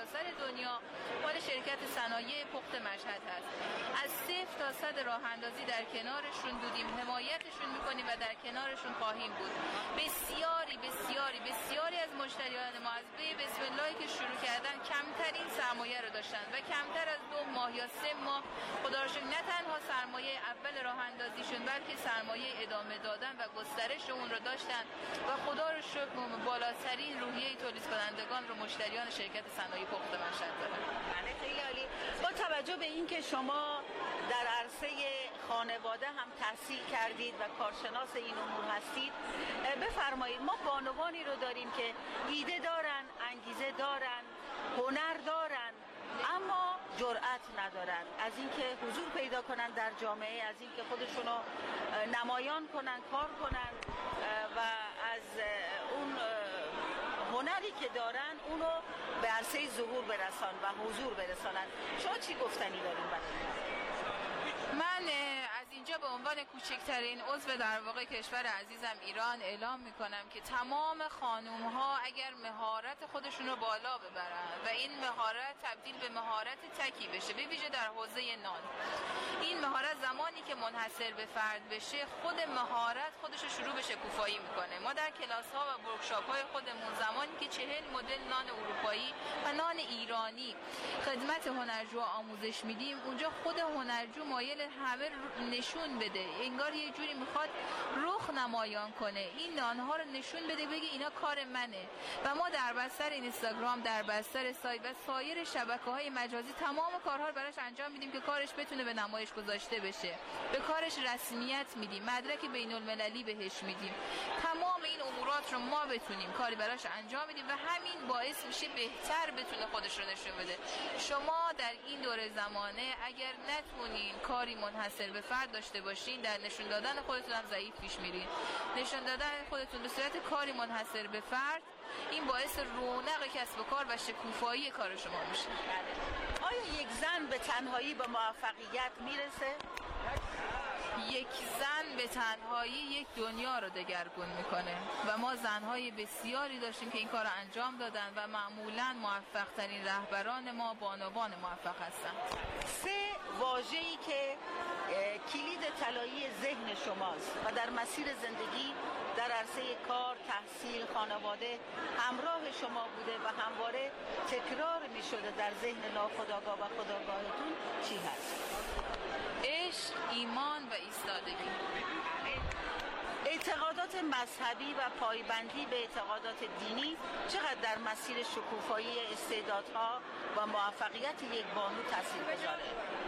سراسر دنیا مال شرکت صنایع پخت مشهد هست. از 0 تا 100 راه اندازی در کنارشون بودیم، حمایتشون میکنیم و در کنارشون خواهیم بود. بسیاری از مشتریان ما از بسم الله که شروع کردن کمترین سرمایه رو داشتن و کمتر از 2 ماه یا 3 ماه خدا رو شکر نه تنها سرمایه اول راه اندازیشون بلکه سرمایه ادامه دادن و گسترش اون رو داشتن و خدا رو شکر بالاترین روحیه تولید کنندگان رو مشتریان شرکت صنایع پخت مشهد دارن. خیلی عالی. با توجه به اینکه شما در عرصه خانواده هم تحصیل کردید و کارشناس این امور هستید، بفرمایید ما بانوانی رو داریم که ایده دارن، انگیزه دارن، هنر دارن اما جرأت ندارن از اینکه حضور پیدا کنن در جامعه، از اینکه خودشونو نمایان کنن، کار کنن و از اون هنری که دارن اونو به عرصه ظهور برسان و حضور برسانن. شما چی گفتنی دارین برای من از اینجا به عنوان کوچکترین عضو در واقع کشور عزیزم ایران اعلام میکنم که تمام خانوم ها اگر مهارت خودشون رو بالا ببرن و این مهارت تبدیل به مهارت تکی بشه، به ویژه در حوزه نان، این مهارت زمانی که منحصر به فرد بشه خود مهارت خودش رو شروع به شکوفایی میکنه. ما در کلاس ها و ورکشاپ های خودمون زمانی که 40 مدل نان اروپایی و نان ایرانی خدمت هنرجو آموزش میدیم، اونجا خود هنرجو مایل همه نشون بده، انگار یه جوری میخواد رخ نمایان کنه، این نانها رو نشون بده، بگه اینا کار منه. و ما در بستر اینستاگرام، در بستر سایت و سایر شبکه‌های مجازی تمام کارها رو براش انجام میدیم که کارش بتونه به نمایش گذاشته بشه، به کارش رسمیت میدیم، مدرک بین‌المللی بهش میدیم. تمام این امورات رو ما بتونیم کاری براش انجام میدیم و همین باعث میشه بهتر بتونه خودش رو نشون بده. شما در این دوره زمانه اگر نتونین کاری منحصر به فرد داشته باشین، در نشون دادن خودتون هم ضعیف پیش میرین. نشون دادن خودتون به صورت کاری منحصر به فرد این باعث رونق کسب و کار و شکوفایی کار شما میشه. آیا یک زن به تنهایی به موفقیت میرسه؟ یک زن به تنهایی یک دنیا رو دگرگون میکنه و ما زنهای بسیاری داشتیم که این کار رو انجام دادن و معمولاً موفق ترین رهبران ما بانوان موفق هستن. 3 واژه‌ای که کلید طلایی ذهن شماست و در مسیر زندگی در عرصه کار، تحصیل، خانواده همراه شما بوده و همواره تکرار میشده در ذهن ناخودآگاه و خودآگاهتون، چی هست؟ عشق، ایمان و ایستادگی. اعتقادات مذهبی و پایبندی به اعتقادات دینی چقدر در مسیر شکوفایی استعدادها و موفقیت یک بانو تاثیرگذاره؟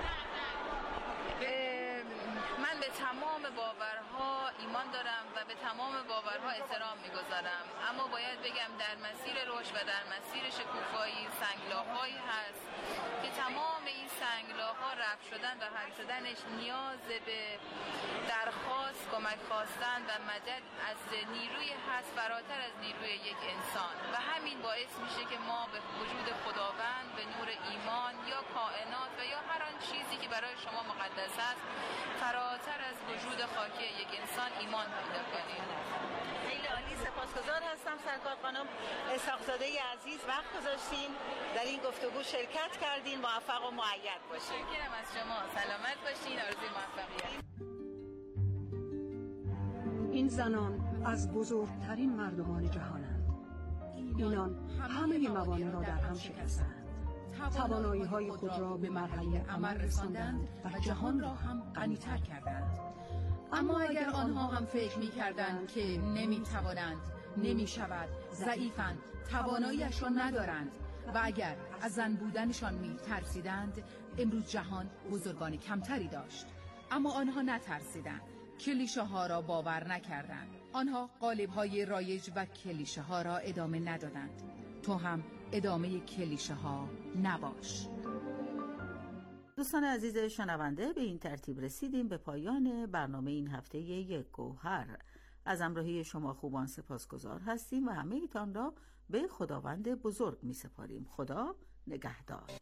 من به تمام باورها ایمان دارم و به تمام باورها احترام میگذارم، اما باید بگم در مسیر رشد و در مسیر شکوفایی سنگلاخ‌هایی هست که تمام این سنگلاخ‌ها رفع شدن و حل شدنش نیاز به درخواست، کمک خواستن و مدد از نیروی هست فراتر از نیروی یک انسان و همین باعث میشه که ما به وجود خداوند، به نور ایمان یا کائنات و یا هر آن چیزی که برای شما مقدس است فراتر از وجود خاکی یک انسان ایمان پیدا کنیم. خیلی عالی، سپاسگزار هستم سرکار خانم اسحاق‌زاده عزیز، وقت گذاشتین در این گفتگو شرکت کردین. موفق و مؤید باشین. متشکرم از شما، سلامت باشین، آرزوی موفقیت. این زنان از بزرگترین مردمان جهانند. اینان همه موانع را در هم شکستند. توانایی‌های خود را به مرحله عمل رساندند و جهان را هم غنی‌تر کردند. اما اگر آنها هم فکر می‌کردند که نمی‌توانند، نمی‌شود، ضعیفند، توانایی‌اش را ندارند و اگر از زن بودنشان می‌ترسیدند، امروز جهان بزرگان کمتری داشت. اما آنها نترسیدند، کلیشه ها را باور نکردند. آنها قالب های رایج و کلیشه ها را ادامه ندادند. تو هم ادامه کلیشه ها نباش. دوستان عزیز شنونده، به این ترتیب رسیدیم به پایان برنامه این هفته یک گوهر. از همراهی شما خوبان سپاسگزار هستیم و همه ایتان را به خداوند بزرگ می سپاریم. خدا نگهدار.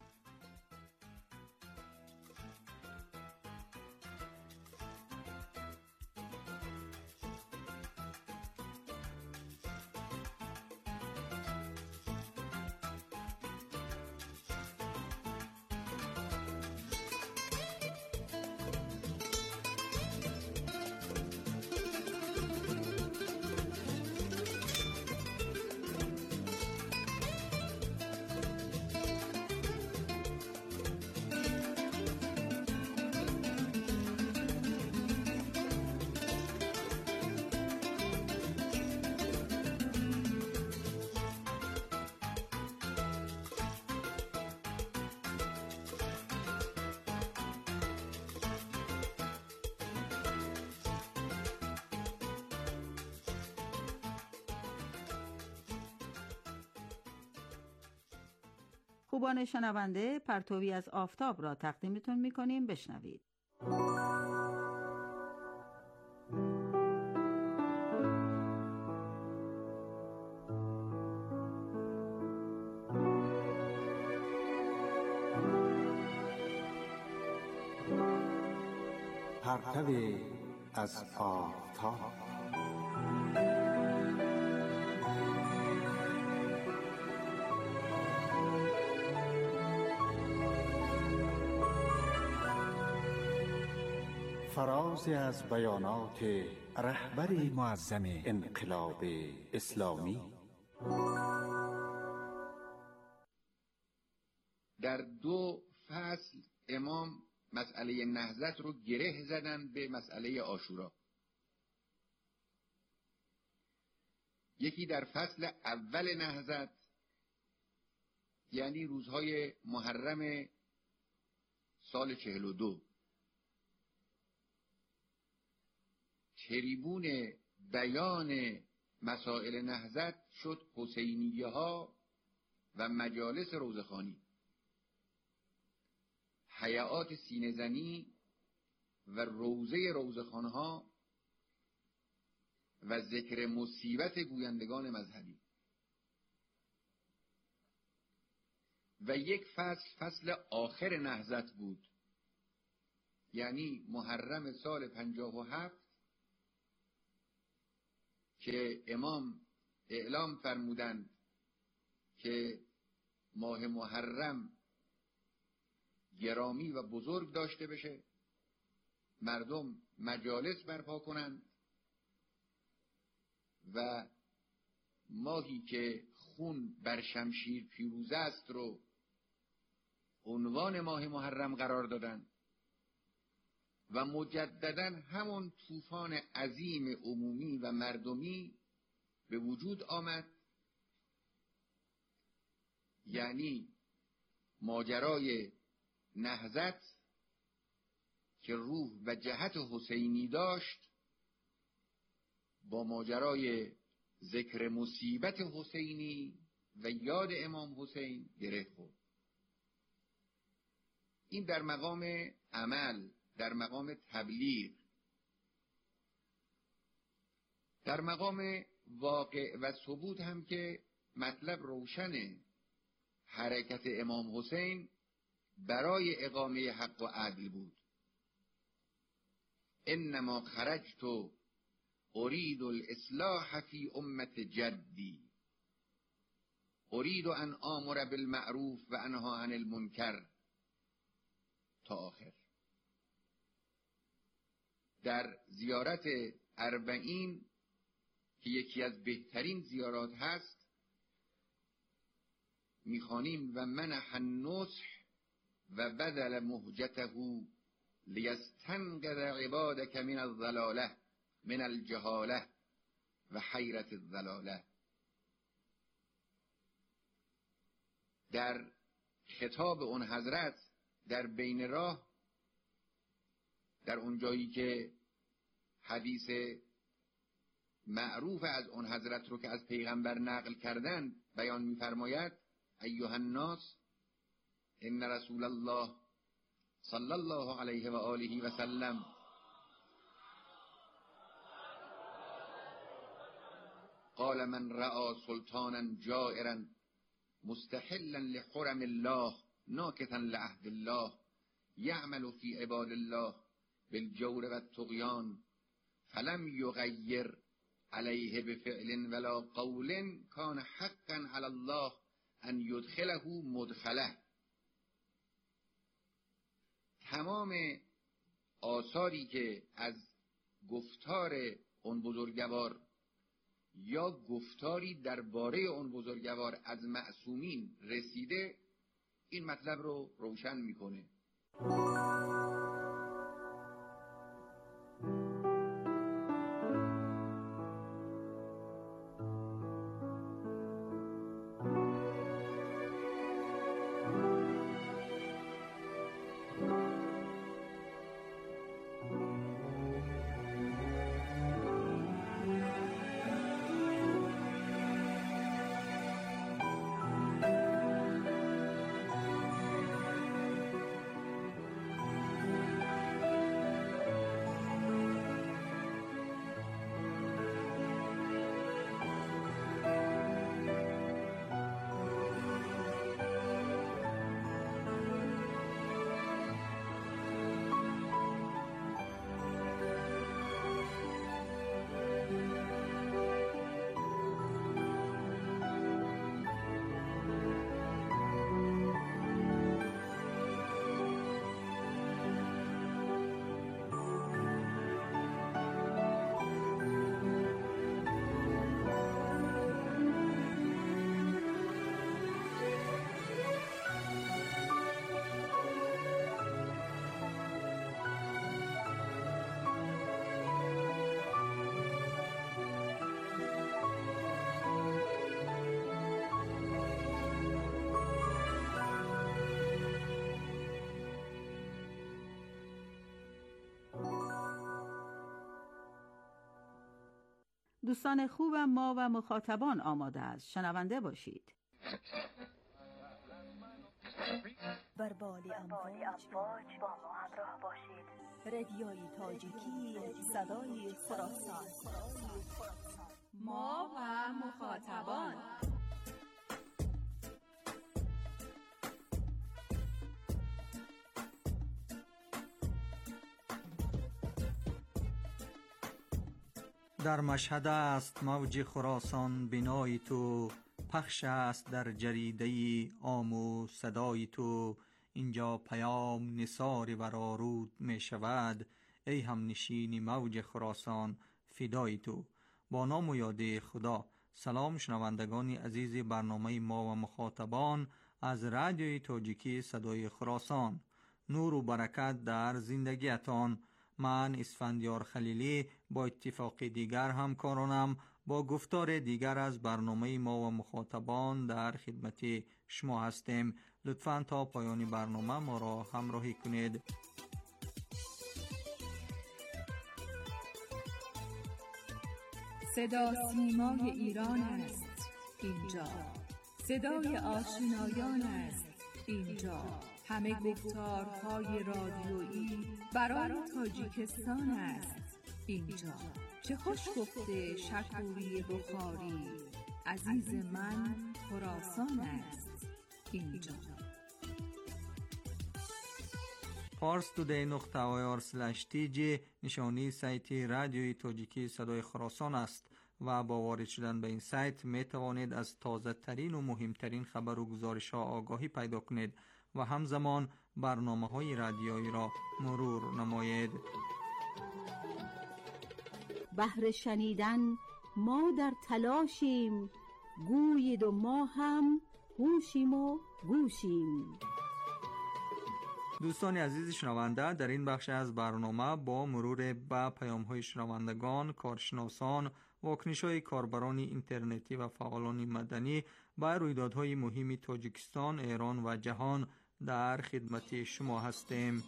خوبان شنونده، پرتوی از آفتاب را تقدیمتون می‌کنیم. بشنوید. پرتوی از آفتاب. فرازی از بیانات رهبر معظم انقلاب اسلامی. در 2 فصل امام مسئله نهضت رو گره زدن به مسئله عاشورا. یکی در فصل اول نهضت، یعنی روزهای محرم سال 42، تریبون بیان مسائل نهضت شد حسینیه ها و مجالس روزخوانی، حیات سینه زنی و روزه روزخوانها و ذکر مصیبت گویندگان مذهبی. و یک فصل آخر نهضت بود، یعنی محرم سال 57، که امام اعلام فرمودند که ماه محرم گرامی و بزرگ داشته بشه، مردم مجالس برپا کنند و ماهی که خون بر شمشیر پیروزه است رو عنوان ماه محرم قرار دادن و مجددا همون طوفان عظیم عمومی و مردمی به وجود آمد، یعنی ماجرای نهضت که روح و جهت حسینی داشت با ماجرای ذکر مصیبت حسینی و یاد امام حسین گره خورد. این در مقام عمل، در مقام تبلیغ. در مقام واقع و ثبوت هم که مطلب روشنه، حرکت امام حسین برای اقامه حق و عدل بود. انما خرجت اريد الاصلاح فی امت جدی، اريد ان آمر بالمعروف و انها عن المنکر، تا آخر. در زیارت 40 که یکی از بهترین زیارات هست میخوانیم و منح النصح و بدل مهجته لیستنقذ عبادک من الضلاله من الجهاله و حیرت الضلاله. در خطاب اون حضرت در بین راه، در اون جایی که حدیث معروف از اون حضرت رو که از پیغمبر نقل کردن بیان می‌فرماید: ایها الناس ان رسول الله صلی الله علیه و آله و سلم قال من رأى سلطانا جائرا مستحلا لحرم الله ناکثا لعهد الله یعمل فی عباد الله بالجور و الطغیان فلم یغیر علیه بفعل ولا قول کان حقا علی الله ان یدخله مدخله. تمام آثاری که از گفتار اون بزرگوار یا گفتاری درباره اون بزرگوار از معصومین رسیده این مطلب رو روشن میکنه. دوستان خوبم، ما و مخاطبان آماده است. شنونده باشید. بر بال امواج با ما همراه باشید. رادیوی تاجیکی، صدای خراسان. ما و مخاطبان. در مشهد است موج خراسان بینای تو، پخش است در جریده آمو صدای تو. اینجا پیام نثار ورارود می شود، ای هم نشین موج خراسان فدای تو. با نام و یاد خدا. سلام شنوندگان عزیز برنامه ما و مخاطبان از رادیوی تاجیکی صدای خراسان. نور و برکت در زندگیتان. من اسفندیار خلیلی با اتفاق دیگر همکارانم با گفتار دیگر از برنامه ما و مخاطبان در خدمت شما هستیم. لطفاً تا پایان برنامه ما را همراهی کنید. صدا سیمای ایران است اینجا، صدای آشنایان است اینجا، همه گفتارهای رادیویی برای تاجیکستان است اینجا. چه خوش گفته شکوری بخاری، عزیز من خراسان است اینجا. parstoday.ir/tg نشانی سایت رادیوی تاجیکی صدای خراسان است و با وارد شدن به این سایت می توانید از تازه ترین و مهمترین خبر و گزارش ها آگاهی پیدا کنید و همزمان برنامه های رادیویی را مرور نمایید. بهر شنیدن ما در تلاشیم، گویید و ما هم هوشیم و گوشیم. دوستان عزیز شنونده، در این بخش از برنامه با مرور به پیام‌های شنوندگان، کارشناسان، واکنش‌های کاربران اینترنتی و فعالان مدنی به رویدادهای مهم تاجیکستان، ایران و جهان در خدمت شما هستیم.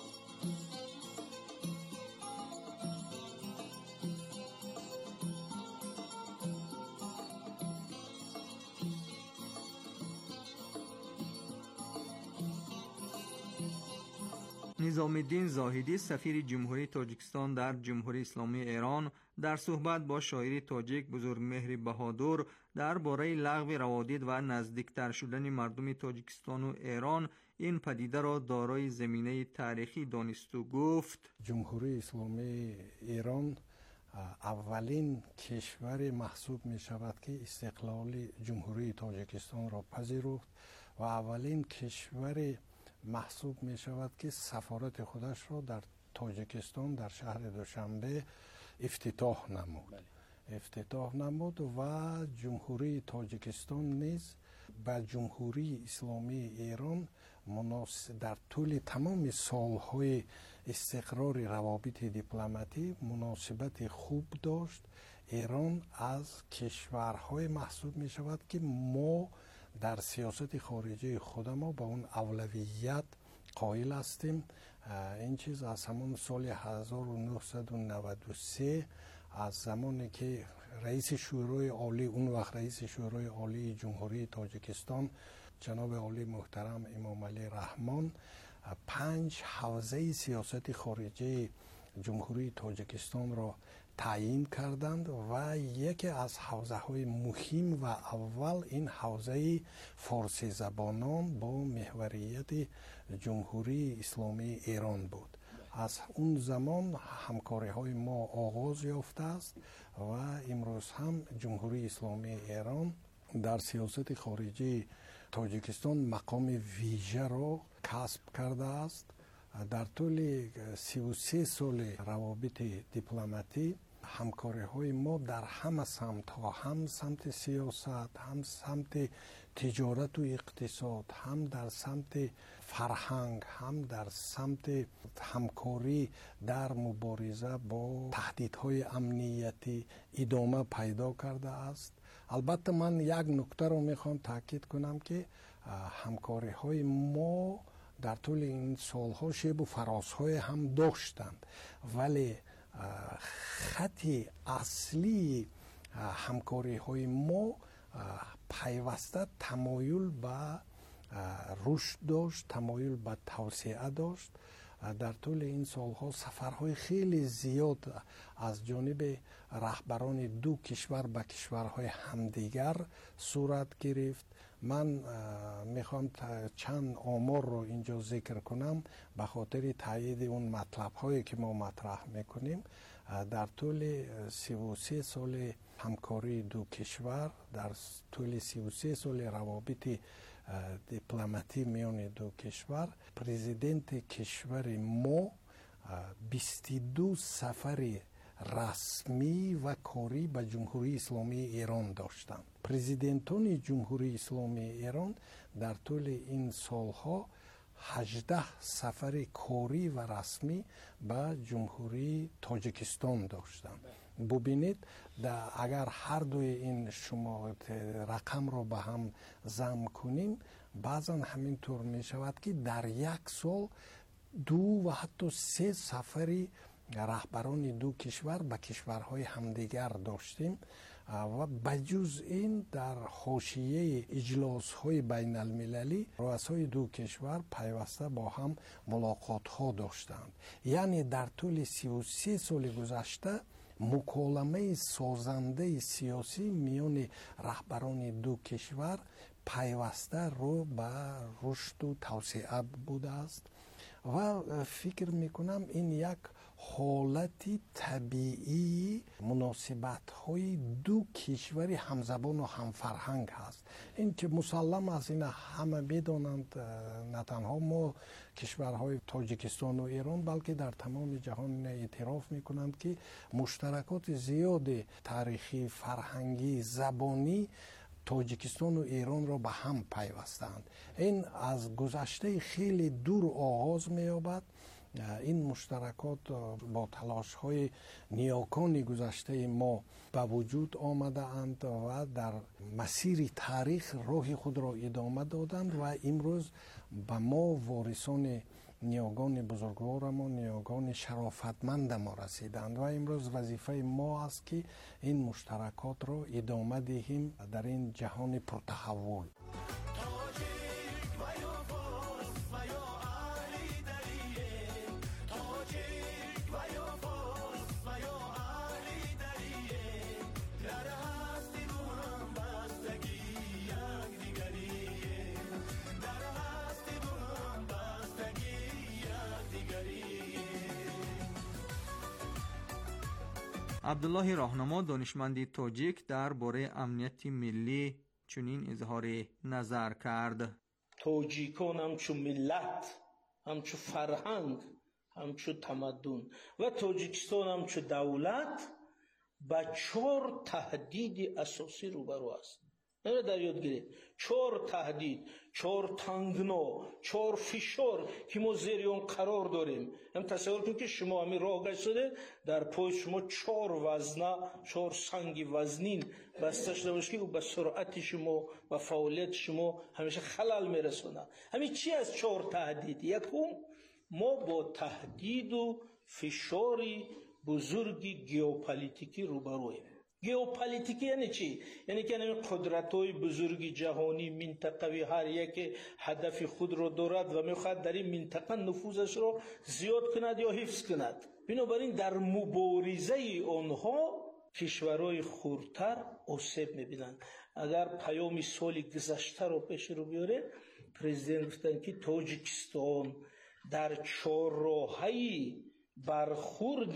نظام الدین زاهدی سفیر جمهوری تاجیکستان در جمهوری اسلامی ایران در صحبت با شاعر تاجیک بزرگمهر بهادر درباره لغو روادید و نزدیکتر شدن مردم تاجیکستان و ایران این پدیده را دارای زمینه تاریخی دانست و گفت: جمهوری اسلامی ایران اولین کشور محسوب می شود که استقلال جمهوری تاجیکستان را پذیرفت و اولین کشور محسوب می شود که سفارت خودش را در تاجیکستان در شهر دوشنبه افتتاح نمود و جمهوری تاجیکستان نیز با جمهوری اسلامی ایران در طول تمام سالهای استقرار روابط دیپلماتی مناسبت خوب داشت. ایران از کشورهای محسوب می شود که ما در سیاست خارجی خود ما با اون اولویت قائل هستیم. این چیز از همون سال 1993 از زمانی که رئیس شورای عالی، اون وقت رئیس شورای عالی جمهوری تاجیکستان جناب عالی محترم امام علی رحمان 5 حوزه سیاست خارجی جمهوری تاجیکستان را تعیین کردند و یکی از حوزه های مهم و اول این حوزه فارسی زبانان با محوریت جمهوری اسلامی ایران بود. از اون زمان همکاری های ما آغاز یافته است و امروز هم جمهوری اسلامی ایران در سیاست خارجی تاجیکستان مقام ویژه را کسب کرده است. در طول 33 سال روابط دیپلماتی همکاری های ما در همه سمت ها، هم سمت سیاست، هم سمت تجارت و اقتصاد، هم در سمت فرهنگ، هم در سمت همکاری در مبارزه با تهدیدهای امنیتی ادامه پیدا کرده است. البته من یک نکته رو میخوام تاکید کنم که همکاری های ما در طول این سالها شیب و فرازهای هم داشتند، ولی خط اصلی همکاری های ما پیوسته تمایل به رشد داشت، تمایل به توسعه داشت. در طول این سالها سفرهای خیلی زیاد از جانب رهبران دو کشور به کشورهای همدیگر صورت گرفت. من میخوام چند آمار رو اینجا ذکر کنم به خاطر تایید اون مطلب هایی که ما مطرح میکنیم. در طول 33 سال همکاری دو کشور، در طول 33 سال روابط دیپلماتی میان دو کشور، پرزیدنت کشور ما 22 سفر رسمی و کاری به جمهوری اسلامی ایران داشتند. پرزیدنتان جمهوری اسلامی ایران در طول این سالها 18 سفر کاری و رسمی به جمهوری تاجیکستان داشتند. ببینید اگر هر دوی این شما رقم رو به هم ضم کنیم، بعضا همین طور می شود که در یک سال 2 و حتی 3 سفری رهبران دو کشور به کشورهای همدیگر داشتیم و بجز این در حاشیه اجلاس‌های بین المللی رؤسای دو کشور پیوسته با هم ملاقات‌ها داشتند. یعنی در طول 33 سال گذشته مکالمه سازنده سیاسی میان رهبران دو کشور پیوسته رو به رشد و توسعه بوده است و فکر میکنم این یک حالتی طبیعی مناسبت های دو کشور همزبان و همفرهنگ هست. این که مسلم است، این همه میدانند، نه تنها ما کشورهای تاجیکستان و ایران بلکه در تمام جهان اعتراف میکنند که مشترکات زیاد تاریخی، فرهنگی، زبانی تاجیکستان و ایران را به هم پیوستند. این از گذشته خیلی دور آغاز می‌یابد. این مشترکات با تلاش‌های نیاکان گذشته ما به وجود آمده اند و در مسیر تاریخ راه خود را ادامه دادند و امروز به ما وارثان نیاگان بزرگوار ما، نیاگان شرافتمند ما رسیدند و امروز وظیفه ما است که این مشترکات را ادامه دهیم در این جهان پرتحول. عبدالله راهنما دانشمند تاجیک درباره امنیت ملی چنین اظهار نظر کرد. تاجیکان همچون ملت، همچون فرهنگ، همچون تمدن و تاجیکستان همچون دولت با 4 تهدید اساسی روبرو است. اینو در یاد گیرید. 4 تهدید، 4 تنگنا، 4 فشار که ما زیر اون قرار داریم. هم تصور کنید که شما همین راه گشته در پای شما 4 وزنه، 4 سنگ وزنین بسته شده باشه که او به سرعت شما و فعالیت شما همیشه خلل میرسونه. همین چی از 4 تهدید؟ یکم ما با تهدید و فشار بزرگ ژئوپلیتیکی روبرویم. ژئوپلیتیک یعنی چی؟ یعنی که این قدرت‌های بزرگ جهانی منطقوی هر یک هدف خود را دارد و می‌خواهد در این منطقه نفوذش را زیاد کند یا حفظ کند. بنابراین در مبارزه آنها کشورهای خردتر آسیب می‌بینند. اگر پیام سال گذشته را پیش رو بیاره، پرزیدنت گفتن که تاجیکستان در چهارراهی برخورد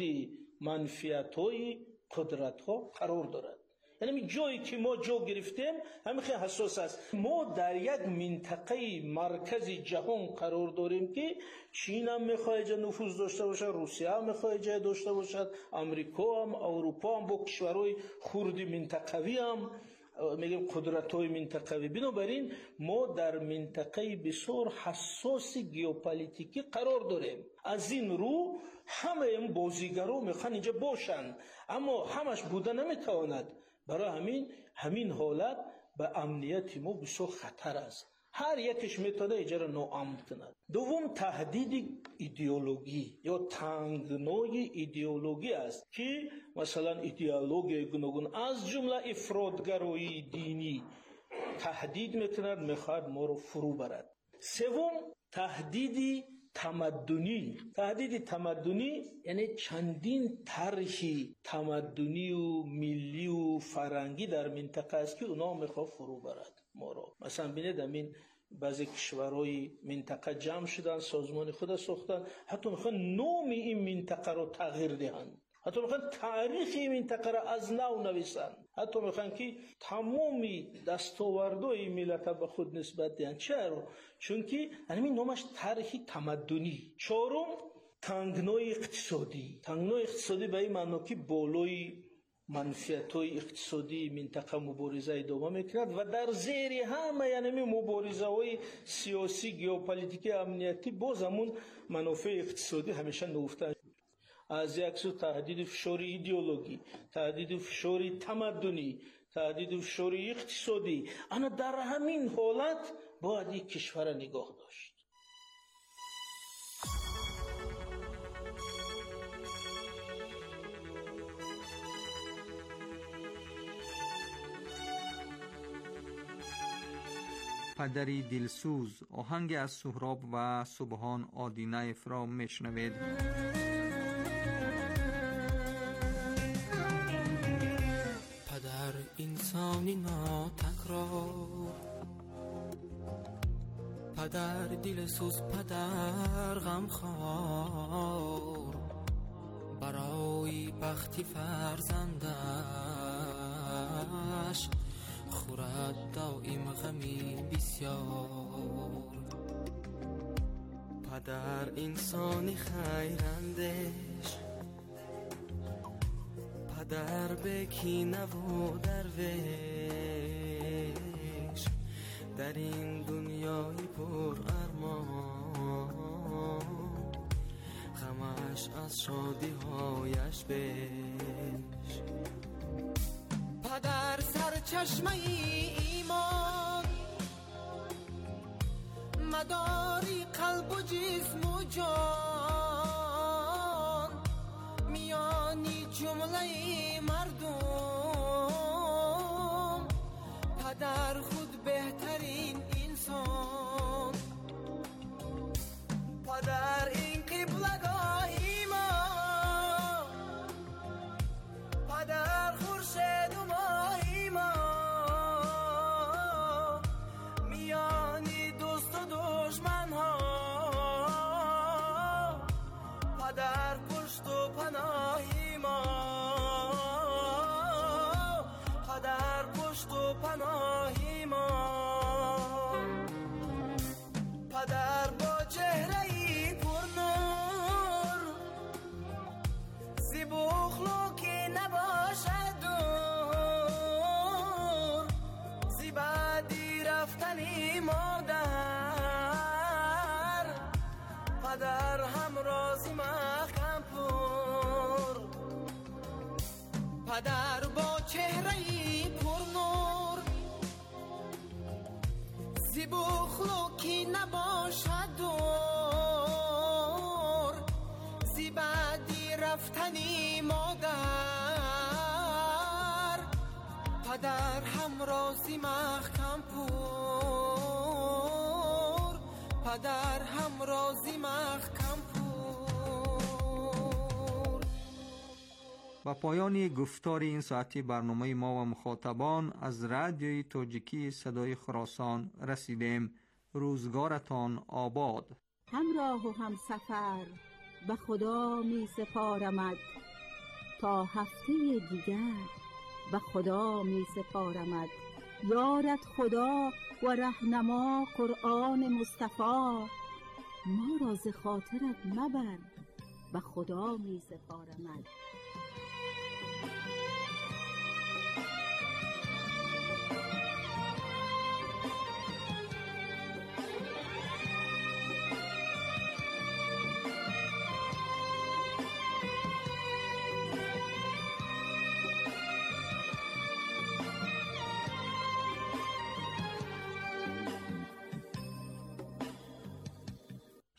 منفعت‌های قدرت‌ها قرار دارد. یعنی جایی که ما جا گرفتیم همین خیلی حساس است. ما در یک منطقه مرکز جهان قرار داریم که چین هم میخواد جا نفوذ داشته باشد، روسیه هم میخواد جا داشته باشد، امریکا هم، اروپا هم با کشورهای خرد منطقوی هم میگیم قدرت‌های منطقوی. بنابراین ما در منطقه بسیار حساس ژئوپلیتیکی قرار داریم. از این رو همه این بازیگران میخوان اینجا باشند، اما همش بوده نمیتواند. برای همین حالت به امنیت ما بسیار خطر است. هر یکش میتونه ایجار ناامن کند. دوم تهدید ایدئولوژی یا تنگنای ایدئولوژی است که مثلا ایدئولوژی گوناگون از جمله افراطگرایی دینی تهدید میکند، میخواد ما رو فرو برد. سوم تهدید تمدنی. تهدید تمدنی یعنی چندین طرحی تمدنی و ملی و فرنگی در منطقه است که اونا میخواد فرو برد ما رو. مثلا بینید همین بعضی کشورهای منطقه جمع شدن، سازمان خود ساختن، حتی میخوان نام این منطقه رو تغییر دهند، حتی میخوان تاریخ این منطقه رو از نو نویسن، حتی میخوان که تمامی دستاوردهای ملت به خود نسبت دهند. چرا؟ چون که همین نامش طرح تمدنی. چهارم تنگنای اقتصادی. تنگنای اقتصادی به این معنی که بالای منفعت‌های اقتصادی منطقه مبارزه ادامه میکند و در زیر همه یعنی مبارزه‌های سیاسی، ژئوپلیتیکی، امنیتی باز همون منافع اقتصادی همیشه نهفته. از یک سو تهدید فشار ایدئولوژی، تهدید فشار تمدنی، تهدید فشار اقتصادی. انا در همین حالت باید یک کشور نگاه داشت. پدری دلسوز، آهنگ از سهراب و سبحان آدینه را میشنوید. پدر انسانی ناتکرار، پدر دلسوز، پدر غمخوار، برای بختی فرزندش خورد دائم غمی بسیار. پدر انسانی خیراندیش، پدر به کینه و درویش، در این دنیای پر ارمان، غمش از شادی هایش بیش. پدر سرچشمه ایمان، مداری قلب و جسم و جان، میانی جمله مردم، پدر خود بهترین انسان. پدر این قبلگاهی ما، پدر خورشید و ماهی ما، میانی دوست و دشمن ها، پدر پشت و پناهی ما، پدر پشت و پناهی ما. پدر با چهره‌ای پرنور، زیب و اخلاقی نباشد دور، زی بعدی رفتنی مادر، پدر همرازی محکم پر. پدر با چهره‌ای پرنور، زیب و اخلاقی نباشد دور، زی بعدی رفتنی مادر، پدر همرازی محکم پر، پدر همرازی محکم پر. با پایان گفتار این ساعتی برنامه ما و مخاطبان از رادیوی تاجیکی صدای خراسان رسیدیم. روزگارتان آباد. همراه و همسفر به خدا می سپارمد، تا هفته دیگر به خدا می سپارمد. یارت خدا و رهنما قرآن مصطفی، ما را ز خاطرت مبر به خدا می سپارمد.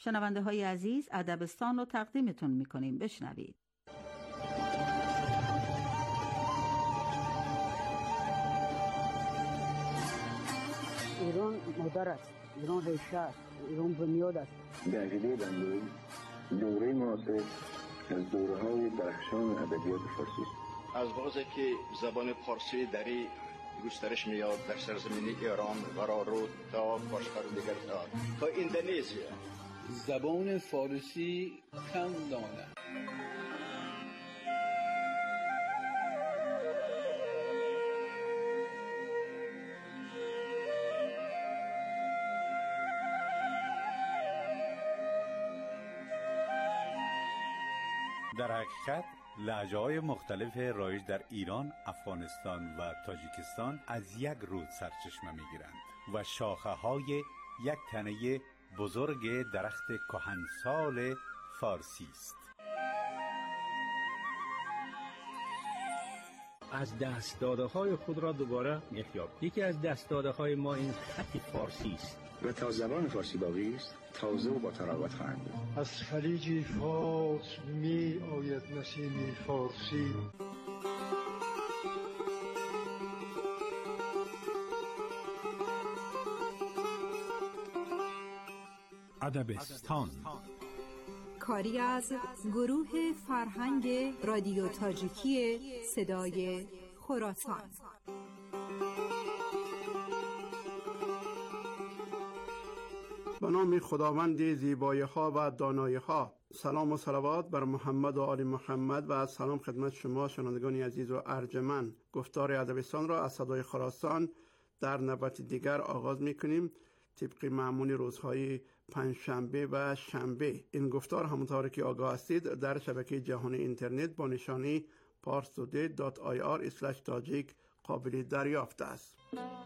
شنونده های عزیز، ادبستان رو تقدیمتون میکنیم، بشنوید. ایران مادر است، ایران ریشه است، ایران بنیاد است. به عقیده بنده دوره معاصر از دوره‌های درخشان ادبیات فارسی است. از وقتی که زبان فارسی دری گسترش میاد در سرزمین ایران قرار رو تا کشور دیگر تا اندونزیا. زبان فارسی کم دانه. در حقیقت لهجه‌های مختلف رایج در ایران، افغانستان و تاجیکستان از یک رود سرچشمه می‌گیرند و شاخه‌های یک تنه بزرگ درخت کهنسال فارسی است. از دست داده‌های خود را دوباره می‌یابیم. یکی از دست داده‌های ما این خط فارسی است و تا زبان فارسی باقی است تازه و با تراوت خواهند بود. از خلیج فارس می آید نسیم فارسی. ادبستان کاری از گروه فرهنگ رادیو تاجیکی صدای خراسان. به نام خداوند زیبایی‌ها و دانایی‌ها. سلام و صلوات بر محمد و آل محمد و سلام خدمت شما شنوندگان عزیز و ارجمند. گفتار ادبستان را از صدای خراسان در نوبت دیگر آغاز می‌کنیم طبق معمول روزهای پنجشنبه و شنبه. این گفتار همونطور که آگاه هستید در شبکه جهانی اینترنت با نشانی parstoday.ir/tajik قابل دریافت است.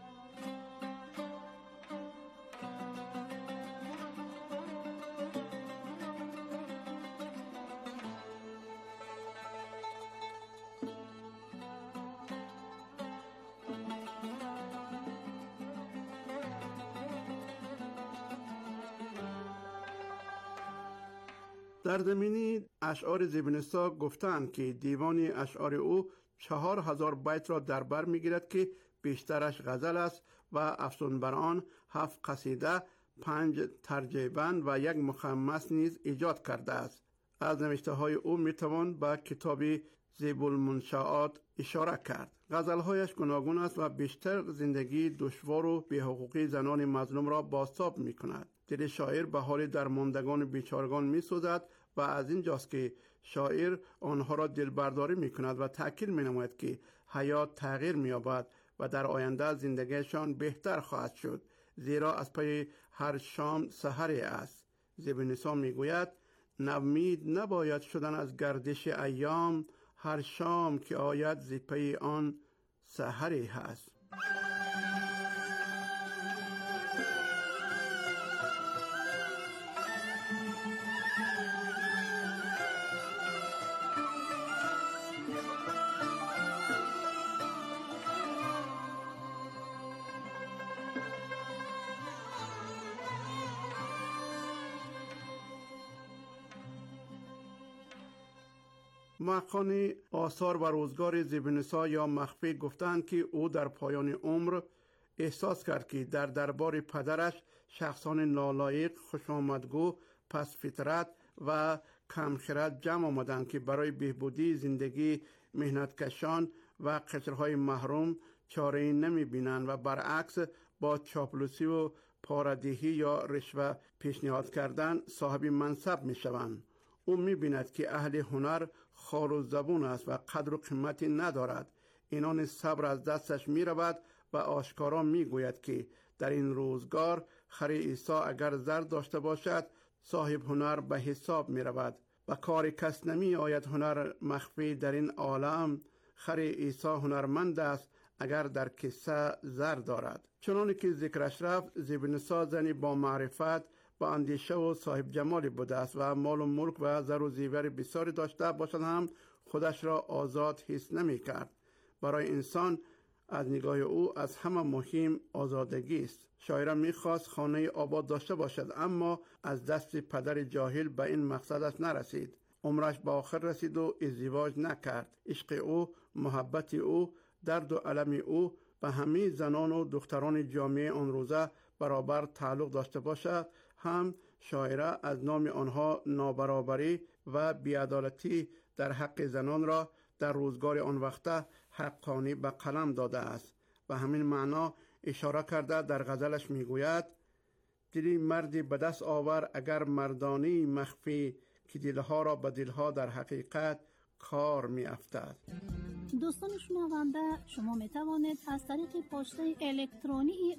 در زمینی اشعار زیبنسا گفتند که دیوان اشعار او 4000 بیت را در بر میگیرد که بیشترش غزل است و افسون بر آن 7 قصیده، 5 ترجیبند و 1 مخمس نیز ایجاد کرده است. از نوشته های او میتوان به کتاب زیب المنشآت اشاره کرد. غزلهایش گوناگون است و بیشتر زندگی دشوار و بی‌حقوقی زنان مظلوم را بازتاب میکند. دل شاعر به حال درماندگان بیچارگان می‌سوزد و از این جاست که شاعر آنها را دلبرداری می‌کند و تأکید می‌نماید که حیات تغییر می‌یابد و در آینده زندگیشان بهتر خواهد شد، زیرا از پی هر شام سحری است. زیبنسا می‌گوید نومید نباید شدن از گردش ایام، هر شام که آید ز پی آن سحری هست. محققان آثار و روزگار زیبنسا یا مخفی گفتند که او در پایان عمر احساس کرد که در دربار پدرش شخصان نالایق، خوشامدگو، پس فطرت و کمخرد جمع آمدند که برای بهبودی زندگی مهنتکشان و قشرهای محروم چاره‌ای نمی‌بینند و برعکس با چاپلوسی و پاره‌دهی یا رشوه پیشنهاد کردن صاحب منصب می‌شوند. او می‌بیند که اهل هنر خار و زبون است و قدر و قیمتی ندارد. اینان صبر از دستش می‌رود و آشکارا می‌گوید که در این روزگار خر عیسی اگر زر داشته باشد صاحب هنر به حساب می‌رود و کار کس نمی آید هنر مخفی در این عالم. خر عیسی هنرمند است اگر در کیسه زر دارد. چنانه که ذکرش رفت، زیبنسا زنی با معرفت با اندیشه و صاحب جمالی بوده است و مال و ملک و زر و زیور بسیاری داشته باشد هم خودش را آزاد حس نمی کرد. برای انسان از نگاه او از همه مهم آزادگی است. شاعره می‌خواست خانه آباد داشته باشد، اما از دست پدر جاهل به این مقصدش نرسید. عمرش به آخر رسید و ازدواج نکرد. عشق او، محبت او، درد و الم او به همه زنان و دختران جامعه آن روزه برابر تعلق داشته باشد، هم شاعره از نام آنها نابرابری و بی‌عدالتی در حق زنان را در روزگار آن وقته حقانی به قلم داده است. به همین معنا اشاره کرده در غزلش میگوید: دلی مردی به دست آور اگر مردانی مخفی، که دلها را به دلها در حقیقت کار می افتد. دوستان شنونده، شما می توانید از طریق پسته الکترونی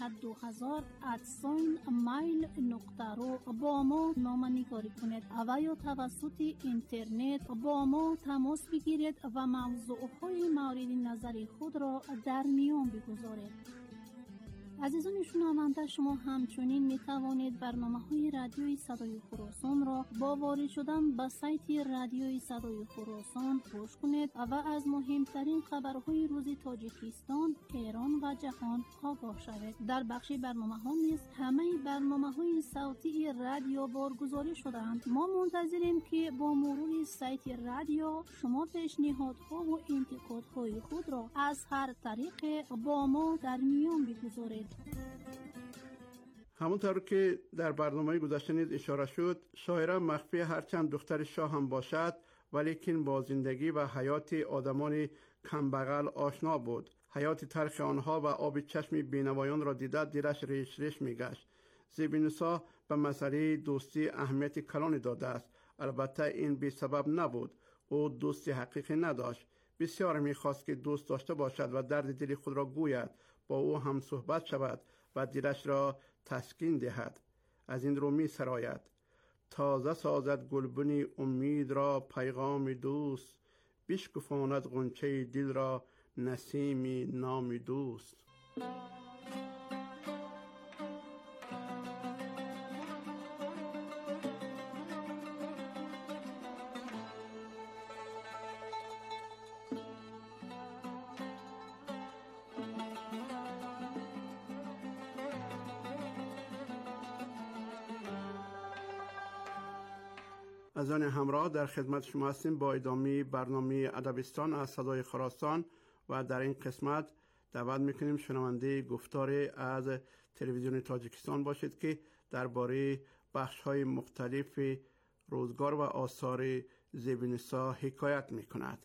mashhad2000@mail.ru با ما نامه‌نگاری کنید و یا توسط اینترنت با ما تماس بگیرید و موضوعهای مورد نظر خود را در میان بگذارید. عزیزان شنونده، شما همچنین می توانید برنامه‌های رادیوی صدای خراسان را با وارد شدن به سایت رادیوی صدای خراسان گوش کنید و از مهمترین خبرهای روز تاجیکستان، ایران و جهان آگاه شوید. در بخش برنامه‌ها نیز همه برنامه‌های صوتی رادیو بارگذاری شده‌اند. ما منتظریم که با مرور سایت رادیو شما پیشنهادها و انتقادهای خود را از هر طریق با ما در میان بگذارید. همونطور که در برنامه گذشته نیز اشاره شد، شاعره مخفی هرچند دختر شاه هم باشد، ولیکن با زندگی و حیات آدمان کمبغل آشنا بود. حیات تلخ آنها و آب چشم بینوایان را دیده دلش ریش ریش میگشت. زیبنسا به مسئله دوستی اهمیت کلانی داده است. البته این بی سبب نبود. او دوستی حقیقی نداشت. بسیار میخواست که دوست داشته باشد و درد دل خود را گوید، با او هم صحبت شود و دلش را تسکین دهد. از این رو می سراید: تازه سازد گلبنی امید را پیغام دوست، بشکفاند غنچه دل را نسیم نام دوست. از آن همراه در خدمت شما هستیم با ادامه برنامه ادبستان از صدای خراسان و در این قسمت دعوت میکنیم شنونده گفتار از تلویزیون تاجیکستان باشید که درباره بخش‌های مختلف روزگار و آثار زیبنسا حکایت میکند.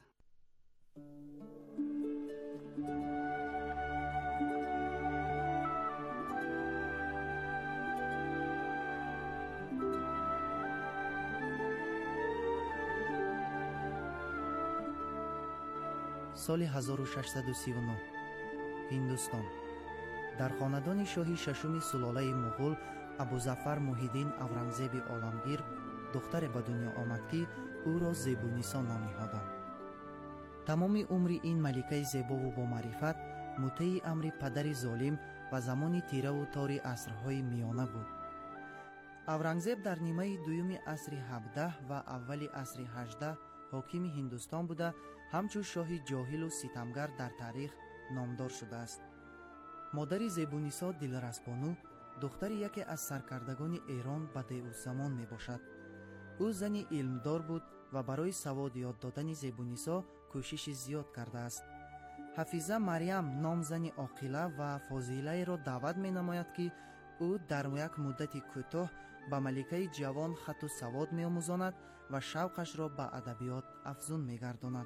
سال 1639 هندوستان. در خاندان شاهی ششم سلاله مغول ابوظفر محیدین اورنگزیب عالمگیر دختر به دنیا آمد که او را زیبونیسا نام نهادند. تمام عمر این ملکه زیبا و با معرفت مطیع امر پدر ظالم و زمان تیره و تار عصرهای میانه بود. اورنگزیب در نیمه دوم عصر 17 و اول عصر 18 حاکم هندوستان بوده، همچون شاه جاهل و ستمگر در تاریخ نامدار شده است. مادر زیبونیسا دلرسبانو دختر یکی از سرکردگان ایران به دیو زمان می باشد. او زنی علمدار بود و برای سواد یاد دادن زیبونیسا کوشش زیاد کرده است. حفیظه مریم نام زنی عاقله و فاضله را دعوت می نماید که او در یک مدت کوتاه به ملکه جوان خط و سواد می آموزاند و شوقش را به ادبیات افزون می گرداند.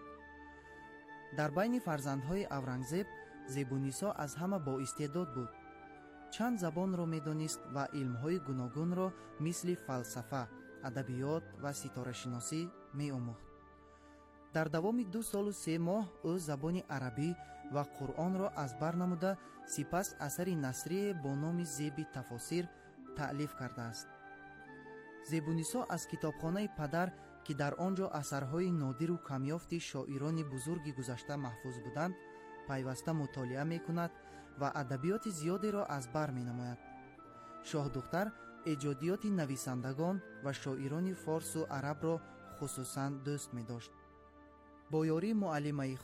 در بین فرزندهای اورنگزیب زیبونیسا از همه با استعداد بود. چند زبان را می دانست و علمهای گوناگون را مثل فلسفه، ادبیات و ستاره شناسی می آموخت. در دوام 2 سال و 3 ماه او زبان عربی و قرآن را از بر نموده، سپس اثر نثری با نام زیب تفاسیر تألیف کرده است. زیبونیسا از کتابخانه پدر که در آنجا اثرهای نادر و کمیافت شاعران بزرگ گذشته محفوظ بودند پیوسته مطالعه می کند و ادبیات زیادی را از بر می نماید. شاه دختر ایجادیات نویسندگان و شاعران فارس و عرب را خصوصا دوست می داشت. با یاری معلمه خود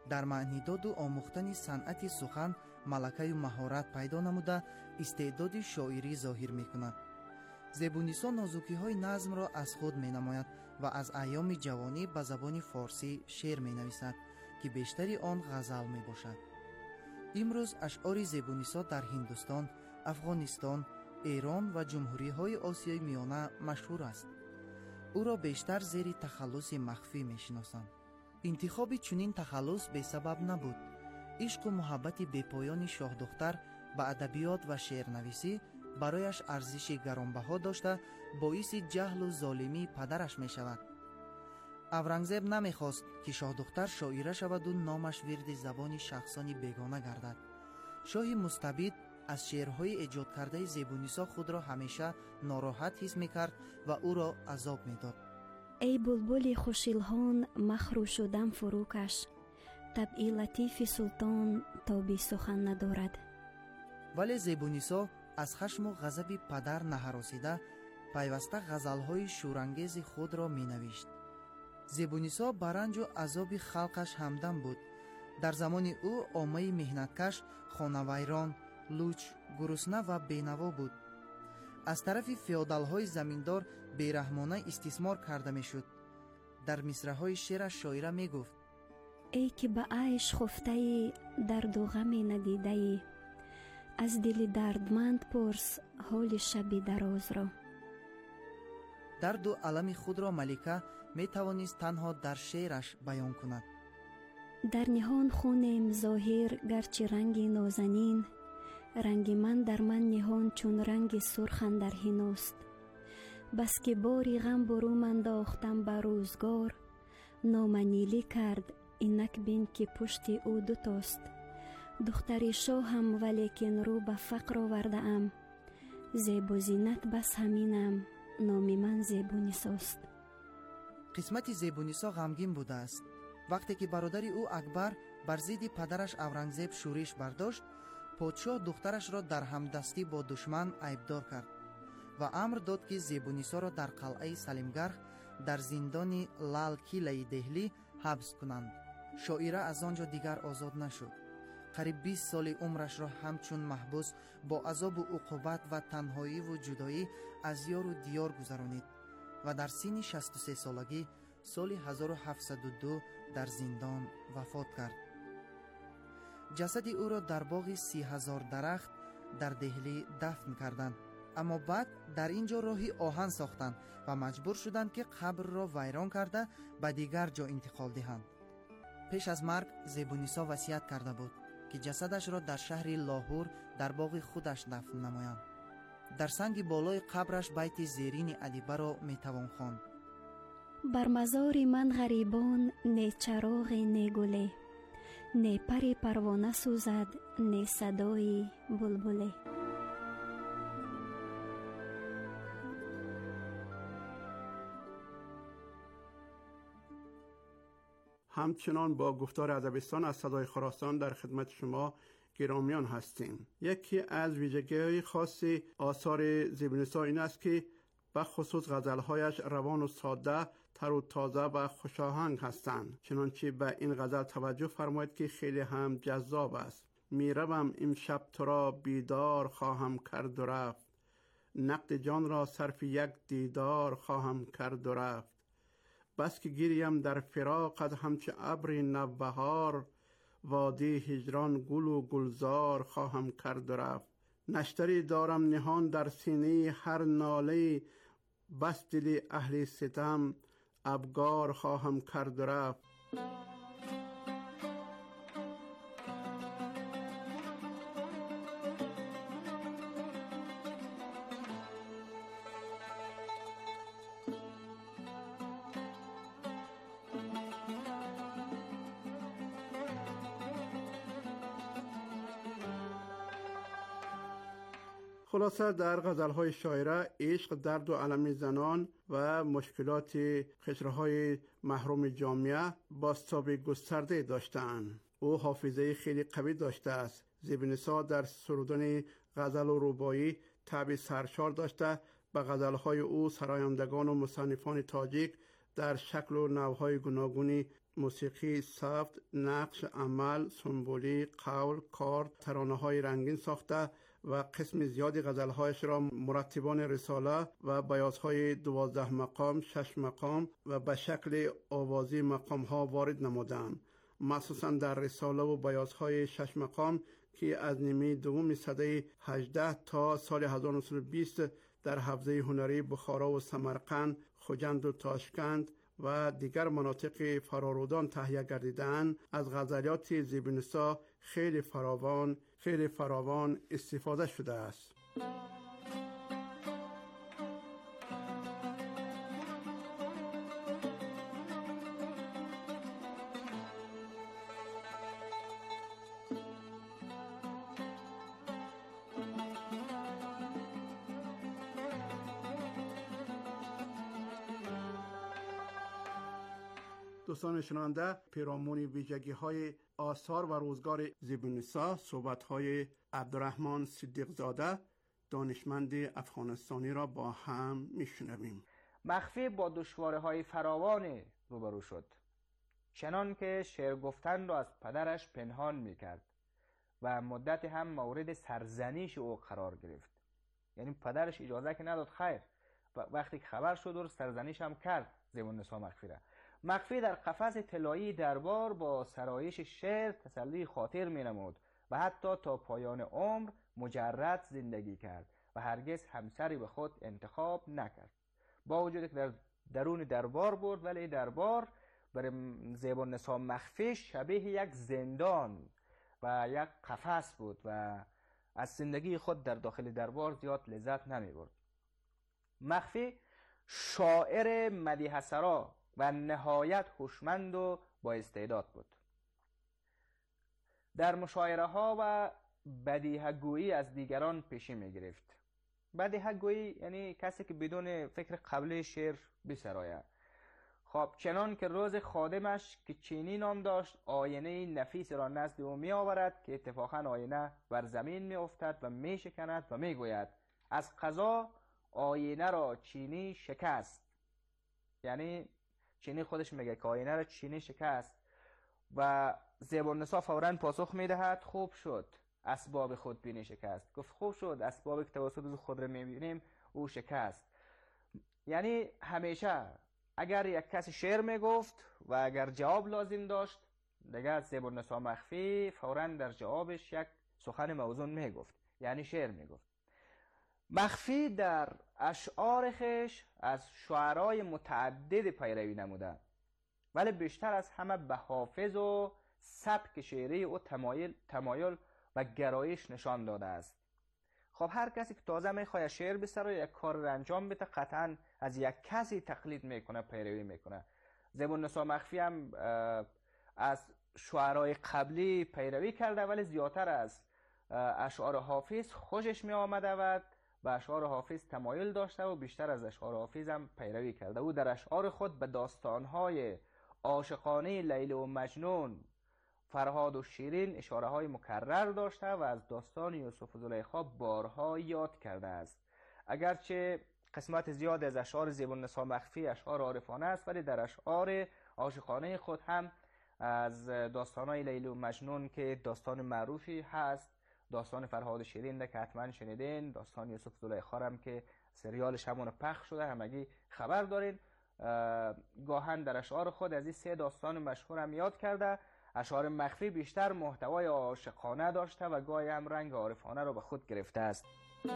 در معنی داد و آموختن صنعت سخن ملکه و مهارت پیدا نموده استعداد شاعری ظاهر می کند. زیبونیسا نازکی های نظم را از خود می نماید و از ایام جوانی به زبان فارسی شعر می نویسد که بیشتری آن غزل می باشد. امروز اشعار زیبونیسا در هندوستان، افغانستان، ایران و جمهوری های آسیای میانه مشهور است. او را بیشتر زیر تخلص مخفی می شناسند. انتخاب چنین تخلص بی سبب نبود. عشق و محبت بی‌پایان شاه دختر به ادبیات و شعرنویسی برایش ارزش گرانبها داشته باعث جهل و ظالمی پدرش می شود. اورنگزیب نمی خواست که شاه دختر شاعره شود و نامش ورد زبان شخصانی بیگانه گردد. شاه مستبد از شعرهای ایجاد کرده زیبونیسا خود را همیشه ناراحت حس می کرد و او را عذاب می داد. ای بلبل خوشیلهان مخرو شدم فروکش، طبع لطیف سلطان تابی سخن ندارد. ولی زیبونیسا از خشم و غضب پدر نهراسیده پیوسته غزلهای شورانگیز خود را می نوشت. زیبونیسا بر رنج و عذاب خلقش همدم بود. در زمان او عامه مهنتکش، خانوایران، لوچ، گرسنه و بینوا بود. از طرف فیودال‌های زمیندار بیرحمانه استثمار کرده میشد. در مصرع‌های شعرش شاعره میگفت: ای که به عیش خفته‌ای درد و غمی ندیده‌ای، از دل دردمند پرس حال شب دراز را. درد و الم خود را ملکه می توانست تنها در شعرش بیان کند. در نهان خونم ظاهر گرچه رنگی نازنین، رنگ من در من نهان چون رنگ سرخ اندر حناست. بس که باری غم برو انداختم بر روزگار، نامنیلی کرد اینک بین که پشت او دوتاست. دختر شاهم ولیکن رو به فقر آورده ام، زیب و زینت بس همینم، نام من زیبونیساست. قسمت زیبونیسا غمگین بوده است. وقتی که برادر او اکبر بر ضد پدرش اورنگزیب شورش برداشت، پادشاه دخترش را در همدستی با دشمن عیبدار کرد و امر داد که زیبونیسا را در قلعه سلیمگرخ در زندان لال کیلای دهلی حبس کنند. شاعره از آنجا دیگر آزاد نشد. قریب 20 سال عمرش را همچون محبوس با عذاب و عقوبت و تنهایی و جدایی از یار و دیار گذرانید و در سن 63 سالگی سال 1702 در زندان وفات کرد. جسد او را در باغ 30,000 درخت در دهلی دفن کردند، اما بعد در اینجا راهی آهن ساختند و مجبور شدند که قبر را ویران کرده به دیگر جا انتقال دهند. پیش از مرگ زیبونیسا وصیت کرده بود که جسدش را در شهر لاهور در باغ خودش دفن نمایند. در سنگ بالای قبرش بیت زیرین ادیبه را میتوان خواند: بر مزار من غریبان نه چراغ نه گله، نه پر پروانه سوزد نه صدای بلبله. همچنان با گفتار ادبستان از صدای خراسان در خدمت شما گرامیان هستیم. یکی از ویژگی‌های خاص آثار زیبونیسا این است که به خصوص غزل‌هایش روان و ساده، تر و تازه و خوشاهنگ هستند. چنانچه به این غزل توجه فرمایید که خیلی هم جذاب است. میروم امشب تو را بیدار خواهم کرد و رفت، نقد جان را صرف یک دیدار خواهم کرد و رفت. بس که گیریم در فراقت همچه ابر نوبهار، وادی هجران گل و گلزار خواهم کرد و رفت. نشتری دارم نهان در سینه هر ناله، بس دل اهل ستم ابگار خواهم کرد و رفت. خلاصه در غزل‌های شاعره عشق، درد و الم زنان و مشکلات قشرهای محروم جامعه بازتاب گسترده داشتند. او حافظه خیلی قوی داشته است. زیبونیسا در سرودن غزل و رباعی طبع سرشار داشته. به غزل‌های او سرایندگان و مصنفان تاجیک در شکل و نوعهای گوناگونی موسیقی سفت، نقش، عمل، سمبولی، قول، کارد، ترانه‌های رنگین ساخته و قسم زیادی غزل‌هایش را مرتبان رساله و بیات‌های 12 مقام، 6 مقام و به شکل آوازی مقام‌ها وارد نمودند. مخصوصاً در رساله و بیات‌های 6 مقام که از نیمه دوم سده 18 تا سال 1920 در حوزه هنری بخارا و سمرقند، خوجند و تاشکند و دیگر مناطق فرارودان تهیه گردیدند، از غزلیات زیبنسا خیلی فراوان استفاده شده است. دوستان شنونده، پیرامون ویژگی‌های آثار و روزگار زیبنسا، صحبت‌های عبدالرحمن صدیق زاده دانشمند افغانستانی را با هم میشنویم. مخفی با دشواری‌های فراوان روبرو شد، چنان که شعر گفتن را از پدرش پنهان میکرد و مدت هم مورد سرزنش او قرار گرفت. یعنی پدرش اجازه که نداد خیر، وقتی که خبر شد و سرزنش هم کرد زیبنسا مخفی را. مخفی در قفس طلایی دربار با سرایش شعر تسلی خاطر می نمود و حتی تا پایان عمر مجرد زندگی کرد و هرگز همسری به خود انتخاب نکرد. با وجود که در درون دربار بود، ولی دربار برای زیبنسا مخفی شبیه یک زندان و یک قفس بود و از زندگی خود در داخل دربار زیاد لذت نمی برد. مخفی شاعر مدیحه سرا و نهایت هوشمند و با استعداد بود. در مشاعره ها و بدیهه گویی از دیگران پیشی می گرفت. بدیهه گویی یعنی کسی که بدون فکر قبلی شعر بسراید. خب چنان که روز خادمش که چینی نام داشت آینه نفیس را نزد او می آورد که اتفاقا آینه بر زمین می افتد و می شکند و می گوید از قضا آینه را چینی شکست. یعنی چینی خودش میگه که آینه را چینی شکست و زیبنسا فوراً پاسخ میدهد خوب شد اسباب خودبینی شکست. گفت خوب شد اسبابی که توسط خود را میبینیم او شکست. یعنی همیشه اگر یک کسی شعر میگفت و اگر جواب لازم داشت دیگر زیبنسا مخفی فوراً در جوابش یک سخن موزون میگفت، یعنی شعر میگفت. مخفی در اشعار خیش از شعرای متعدد پیروی نموده، ولی بیشتر از همه به حافظ و سبک شعری او تمایل و گرایش نشان داده است. خب هر کسی که تازه میخواد شعر بسره یک کار را انجام بده قطعا از یک کسی تقلید میکنه، پیروی میکنه. زیبنسا مخفی هم از شعرای قبلی پیروی کرده، ولی زیادتر از اشعار حافظ خوشش می آمده و به اشعار حافظ تمایل داشته و بیشتر از اشعار حافظ هم پیروی کرده. او در اشعار خود به داستانهای عاشقانه لیلی و مجنون، فرهاد و شیرین اشاره های مکرر داشته و از داستان یوسف و زلیخا بارها یاد کرده است. اگرچه قسمت زیاد از اشعار زیبنسا مخفی اشعار عارفانه است، ولی در اشعار عاشقانه خود هم از داستانهای لیلی و مجنون که داستان معروفی هست، داستان فرهاد شیرین که حتما شنیدین، داستان یوسف زلیخا هم که سریالش همون پخش شده همگی خبر دارین، گاهن در اشعار خود از این سه داستان مشهور هم یاد کرده. اشعار مخفی بیشتر محتوای عاشقانه داشته و گاهی هم رنگ عارفانه را به خود گرفته است.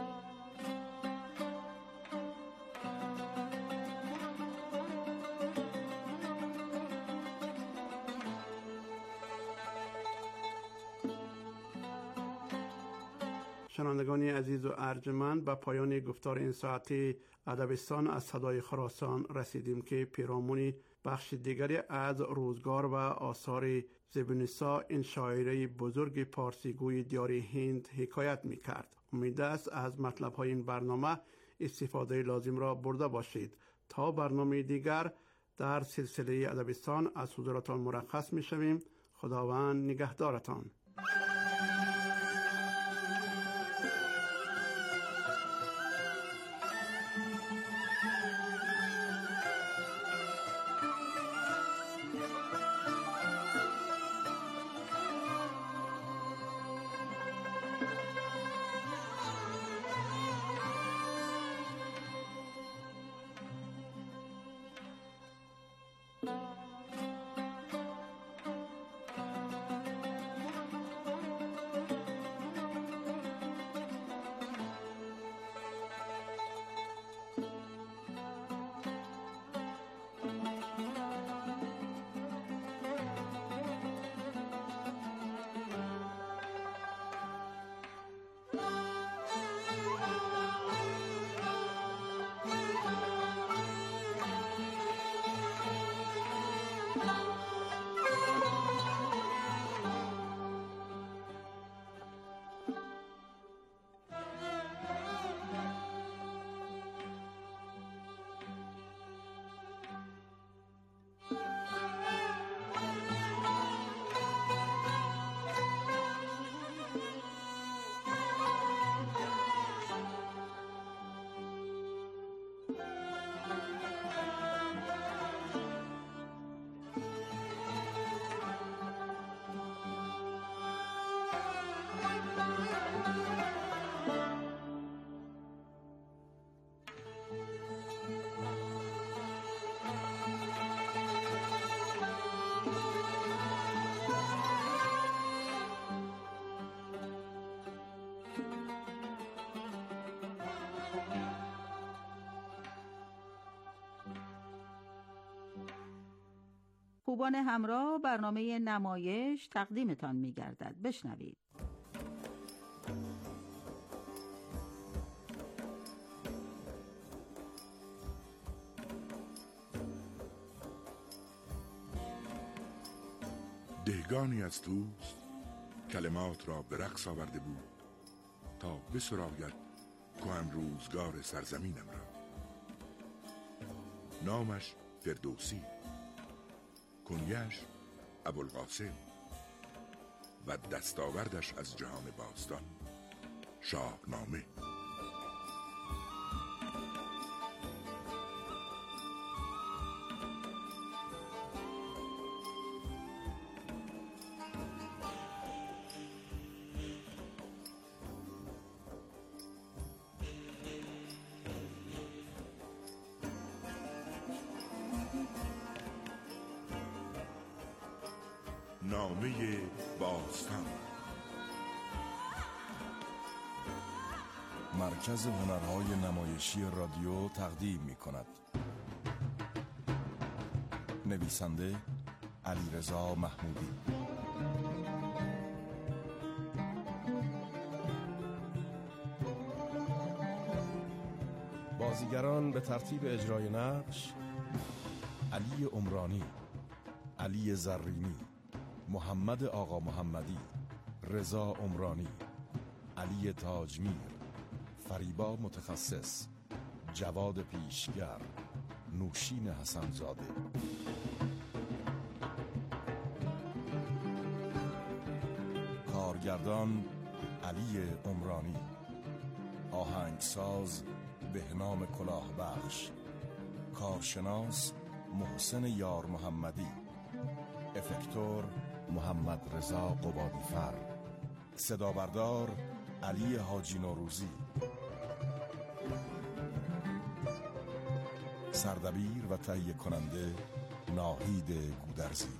شنوندگان عزیز و ارجمند، به پایان گفتار این ساعتی ادبستان از صدای خراسان رسیدیم که پیرامون بخش دیگری از روزگار و آثار زیبنسا، این شاعره بزرگ پارسیگوی دیار هند حکایت می کرد. امید است از مطلب های این برنامه استفاده لازم را برده باشید. تا برنامه دیگر در سلسله ادبستان از حضورتان مرخص می شویم. خداوند نگهدارتان. خوبان همراه، برنامه نمایش تقدیمتان می‌گردد. بشنوید. دهگانی از توست کلمات را به رقص آورده بود تا بسراید کهن روزگار سرزمینم را. نامش فردوسی، کنیش ابوالقاسم و دستاوردش از جهان باستان شاهنامه. نامه باستان. مرکز هنرهای نمایشی رادیو تقدیم می کند. نویسنده علیرضا محمودی. بازیگران به ترتیب اجرای نقش: علی عمرانی، علی زرینی، محمد آقا محمدی، رضا عمرانی، علی تاجمیر، فریبا متخصص، جواد پیشگر، نوشین حسنزاده. کارگردان علی عمرانی. آهنگساز بهنام کلاهبخش. کارشناس محسن یار محمدی. افکتور محمد رضا قبادیفر. صدابردار علی حاجی نوروزی. سردبیر و تهیه کننده ناهید گودرزی.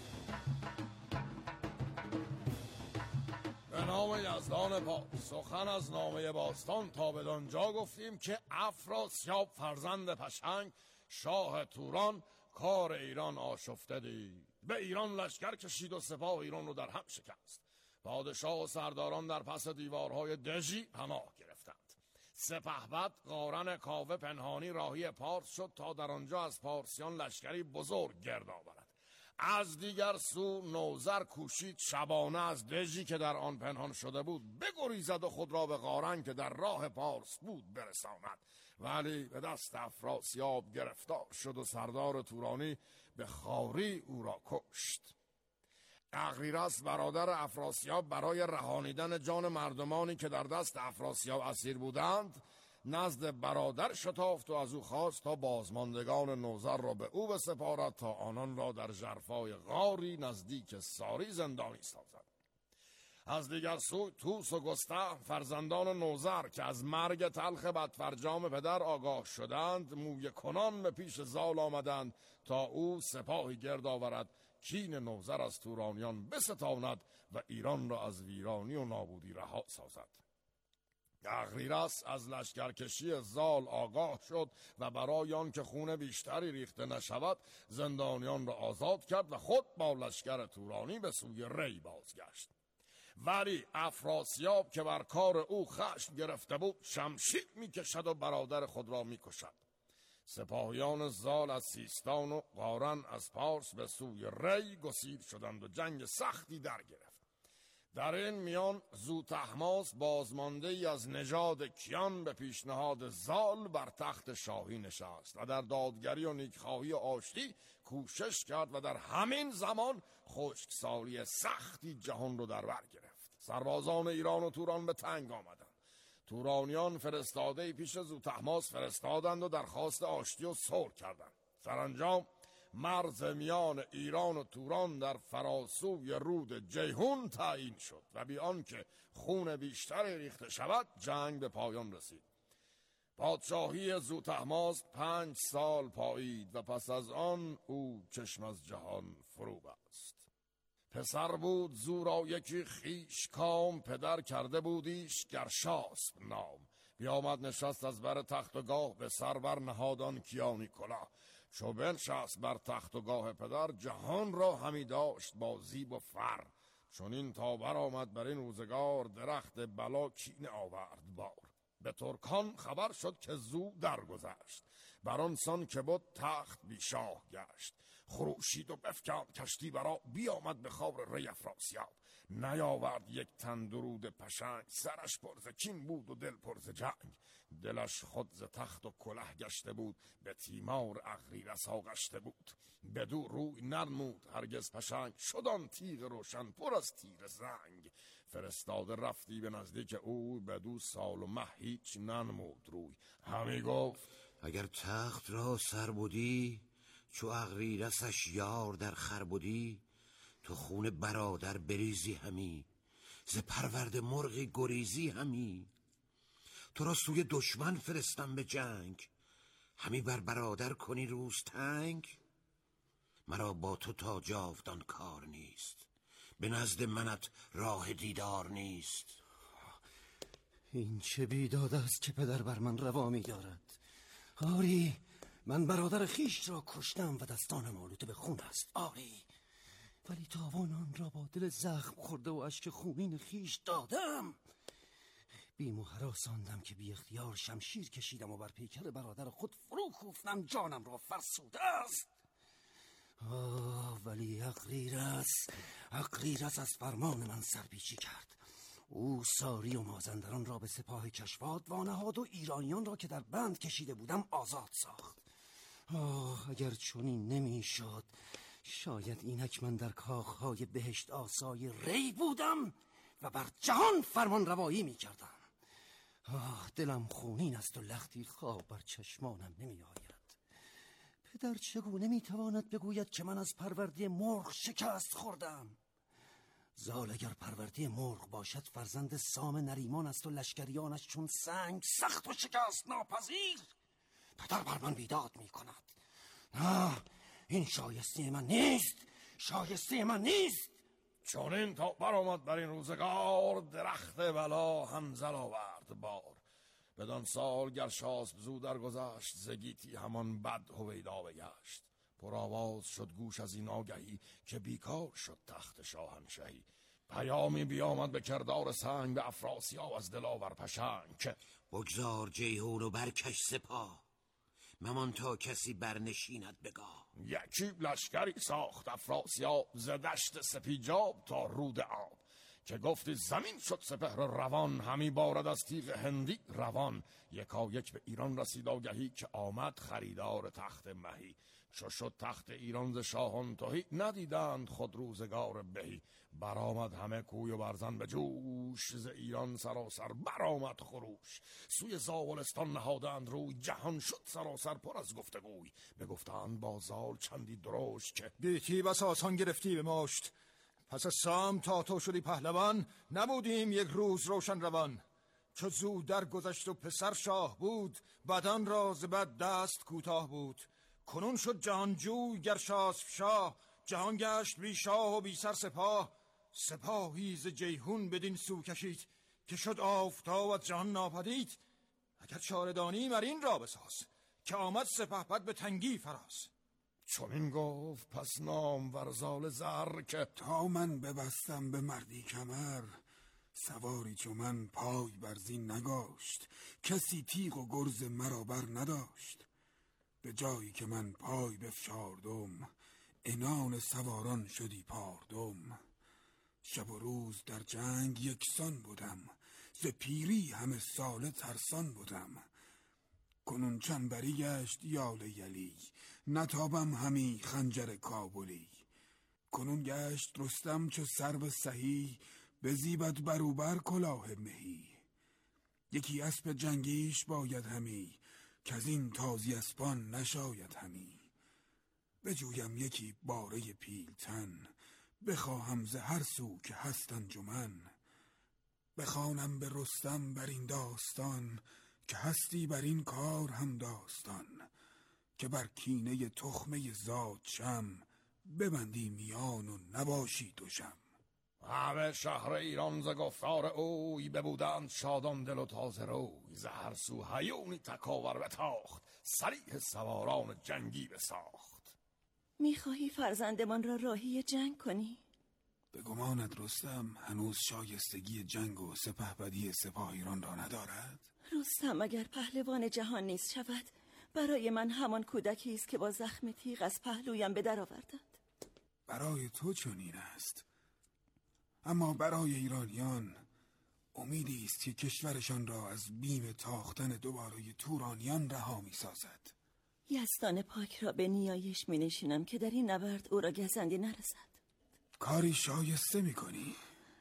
به نام یزدان پاک، سخن از نامه باستان تا بدانجا گفتیم که افراسیاب فرزند پشنگ شاه توران کار ایران آشفته دید. به ایران لشکر کشید و سپاه ایران رو در هم شکست. پادشاه و سرداران در پس دیوارهای دژی پناه گرفتند. سپهبد قارن کاوه پنهانی راهی پارس شد تا در آنجا از پارسیان لشکری بزرگ گرد آورد. از دیگر سو نوذر کوشید شبانه از دژی که در آن پنهان شده بود بگریزد و خود را به قارن که در راه پارس بود برساند، ولی به دست افراسیاب گرفتار شد و سردار تورانی به خواری او را کشت. اغریرث برادر افراسیاب برای رهانیدن جان مردمانی که در دست افراسیاب اسیر بودند نزد برادر شتافت و از او خواست تا بازماندگان نوذر را به او بسپارد تا آنان را در ژرفای غاری نزدیک ساری زندانی سازد. از دیگر سو توس و گسته فرزندان نوذر که از مرگ تلخ بدفرجام پدر آگاه شدند مویه کنان به پیش زال آمدند تا او سپاهی گرد آورد کین نوذر از تورانیان بستاند و ایران را از ویرانی و نابودی رها سازد. اغریرث از لشکرکشی زال آگاه شد و برای آن که خون بیشتری ریخته نشود زندانیان را آزاد کرد و خود با لشکر تورانی به سوی ری بازگشت. ولی افراسیاب که بر کار او خشم گرفته بود شمشیر میکشد و برادر خود را میکشد. سپاهیان زال از سیستان و قارن از پارس به سوی ری گسیل شدند و جنگ سختی در گرفت. در این میان زوتحماس بازمانده ای از نژاد کیان به پیشنهاد زال بر تخت شاهی نشست و در دادگری و نیکخواهی و آشتی کوشش کرد و در همین زمان خشکسالی سختی جهان رو در بر گرفت. سربازان ایران و توران به تنگ آمدند. تورانیان فرستاده پیش زوتحماس فرستادند و درخواست آشتی و صلح کردند. سرانجام مرز میان ایران و توران در فراسوی رود جیهون تعیین شد و بی آنکه خون بیشتری ریخته شود جنگ به پایان رسید. پادشاهی زوتحماس 5 سال پایید و پس از آن او چشم از جهان فرو بست. پسر بود زو را یکی خویش کام، پدر کرده بودیش گرشاسپ نام. بیامد نشست از بر تخت و گاه، به سر بر نهادان کیانی کلاه. چو بنشست بر تخت و گاه پدر، جهان را همی داشت با زیب و فر. چون این تا بر آمد بر این روزگار، درخت بلا کینه آورد بار. به ترکان خبر شد که زو درگذشت، بر آن سان که بود تخت بی شاه گشت. خروشید و بفکند کشتی برا، بیامد به خاور ری افراسیاب. نیاورد یک تن درود پشنگ، سرش پر ز کین بود و دل پر ز جنگ. دلش خود ز تخت و کله گشته بود، به تیمار اغریرث آغشته بود. بدو روی ننمود هرگز پشنگ، شد آن تیغ روشن پر از تیر زنگ. فرستاده رفتی به نزدیک اوی، بدو سال و مه هیچ ننمود روی. همی گفت اگر تخت را سر بودی، چو اغریرثش یار در خر بودی. تو خون برادر بریزی همی، ز پرورد مرغی گریزی همی. تو را سوی دشمن فرستم به جنگ، همی بر برادر کنی روز تنگ. مرا با تو تا جاودان کار نیست، به نزد منت راه دیدار نیست. این چه بیداد است که پدر بر من روا می دارد. آری من برادر خیش را کشتم و دستانم آلوده به خون است. آری ولی تاوان آن را با دل زخم خورده و اشک خونین خیش دادم. بیم و هراساندم که بی اختیار شمشیر کشیدم و بر پیکر برادر خود فرو کوفتم، جانم را فرسوده است. ولی اغریرث از فرمان من سرپیچی کرد. او ساری و مازندران را به سپاه کشواد وانهاد و ایرانیان را که در بند کشیده بودم آزاد ساخت. اگر چنین نمیشد، شاید اینک من در کاخهای بهشت آسای ری بودم و بر جهان فرمان روایی می کردم. دلم خونین است و لختی خواب بر چشمانم نمی آید. پدر چگونه می تواند بگوید که من از پروردی مرغ شکست خوردم؟ زال اگر پروردی مرغ باشد، فرزند سام نریمان است و لشکریانش چون سنگ سخت و شکست ناپذیر. پدر بر من بیداد می کند. نه، این شایسته من نیست. چون این تا برآمد بر این روزگار، درخت بلا همزل آورد بار. بدان سال گرشاسپ زو درگذشت، ز گیتی همان بد هویدا بگشت. پر آواز شد گوش از این آگهی، که بیکار شد تخت شاهنشهی. پیامی بیامد به کردار سنگ، به افراسیاب از دلاور پشنگ که بگذار جیهون و برکش سپاه، ممان تا کسی برنشیند بگاه. یکی لشکری ساخت افراسیاب، ز دشت سپیجاب تا رود آب. که گفتی زمین شد سپهر روان، همی بارد از تیغ هندی روان. یکا یک به ایران رسید آگهی، که آمد خریدار تخت مهی. چو شد تخت ایران ز شاهان تهی، ندیدند خود روزگار بهی. برآمد همه کوی و برزن به جوش، ز ایران سراسر برآمد خروش. سوی زاولستان نهادند روی، جهان شد سراسر پر از گفتگوی. بگفتند با زال چندی درشت که گیتی بس آسان گرفتی به مشت. پس از سام تا تو شدی پهلوان، نبودیم یک روز روشن روان. چو زو در گذشت و پسر شاه بود، بدان را ز بد دست کوتاه بود. کنون شد جهانجوی گرشاسپ شاه، جهان گشت بی شاه و بی سر سپاه. سپاهی ز جیهون بدین سو کشید، که شد آفتاب از جهان ناپدید. اگر چاره دانی مر این را بساز، که آمد سپهبد به تنگی فراز. چون این گفت پس نام ورزال زر، که تا من ببستم به مردی کمر. سواری چو من پای بر زین نگاشت، کسی تیغ و گرز مرا بر نداشت. به جایی که من پای بفشاردم، عنان سواران شدی پاردم. شب و روز در جنگ یکسان بودم، ز پیری همه ساله ترسان بودم. کنون چنبری گشت یال یلی، نتابم همی خنجر کابلی. کنون گشت رستم چو سرو سهی، بزیبد بروبر کلاه مهی. یکی اسب جنگیش باید همی، که از این تازی اسپان نشاید همی. بجویم یکی باره پیلتن، بخواهم ز هر سو که هست انجمن. بخوانم به رستم بر این داستان، که هستی بر این کار هم داستان. که بر کینه تخمه زاد شم، ببندی میان و نباشی دوشم. همه شهر ایران ز گفتار اوی ببودند شادان دل و تازه روی. ز هر سو هیونی تکاور بتاخت، سریح سواران جنگی بساخت. میخواهی فرزندمان را راهی جنگ کنی؟ به گمانت رستم هنوز شایستگی جنگ و سپهبدی سپاه ایران را ندارد؟ رستم اگر پهلوان جهان نیست شود، برای من همان کودکی است که با زخم تیغ از پهلویم به در آوردند. برای تو چنین است، اما برای ایرانیان امیدی است که کشورشان را از بیم تاختن دوباره تورانیان رها می سازد. یزدان پاک را به نیایش می نشینم که در این نبرد او را گزندی نرسد. کاری شایسته می کنی.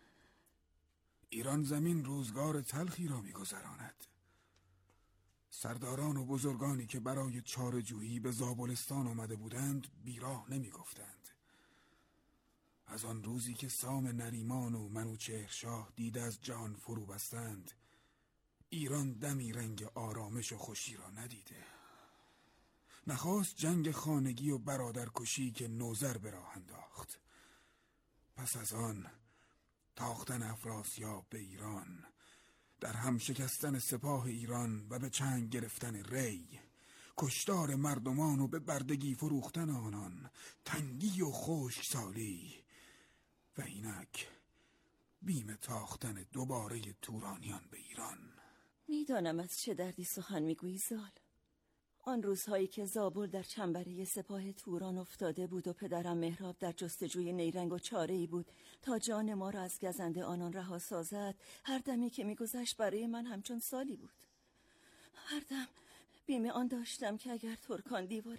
ایران زمین روزگار تلخی را می گذراند. سرداران و بزرگانی که برای چاره‌جویی به زابلستان آمده بودند بیراه نمی گفتند. از آن روزی که سام نریمان و منوچهرشاه دیده از جهان فرو بستند، ایران دمی رنگ آرامش و خوشی را ندیده. نخواست جنگ خانگی و برادرکشی که نوذر به راه انداخت. پس از آن تاختن افراسیاب به ایران، در هم شکستن سپاه ایران و به چنگ گرفتن ری، کشتار مردمان و به بردگی فروختن آنان، تنگی و خشکسالی و اینک بیم تاختن دوباره تورانیان به ایران. میدانم از چه دردی سخن میگویی زال. آن روزهایی که زابل در چنبره سپاه توران افتاده بود و پدرم مهراب در جستجوی نیرنگ و چاره‌ای بود تا جان ما را از گزنده آنان رها سازد، هر دمی که میگذشت برای من همچون سالی بود. هر دم بیم آن داشتم که اگر ترکان دیوار